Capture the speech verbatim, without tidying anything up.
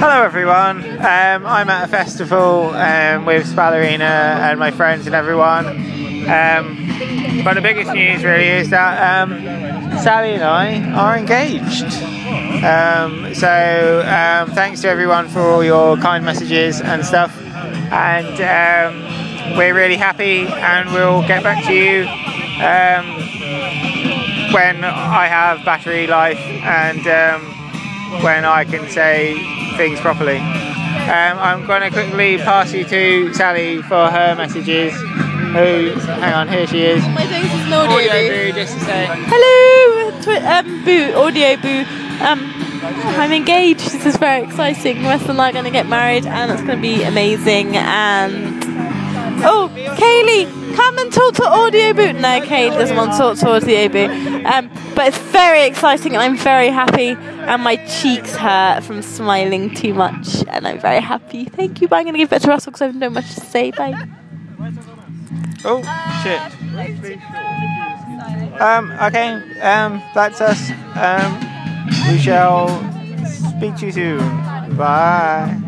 Hello everyone, um, I'm at a festival um, with Spallerina and my friends and everyone. Um, but the biggest news really is that um, Sally and I are engaged. Um, so um, thanks to everyone for all your kind messages and stuff. And um, we're really happy, and we'll get back to you um, when I have battery life and um, when I can say things properly. Um, I'm going to quickly pass you to Sally for her messages. Who, hang on, here she is. Am I doing this as an audio, Audio boo? boo, just to say. Hello, Twi- um, boo, audio boo. Um, I'm engaged. This is very exciting. Wes and I are going to get married, and it's going to be amazing. And oh, Kaylee, come and talk to audio boo. No, Kaylee doesn't want to talk to audio boo. Um, but it's very exciting, and I'm very happy. And my cheeks hurt from smiling too much, and I'm very happy. Thank you. But I'm going to give it to Russell because I don't know much to say. Bye. Oh, shit. Um, okay, um, that's us. Um, we shall speak to you soon. Bye.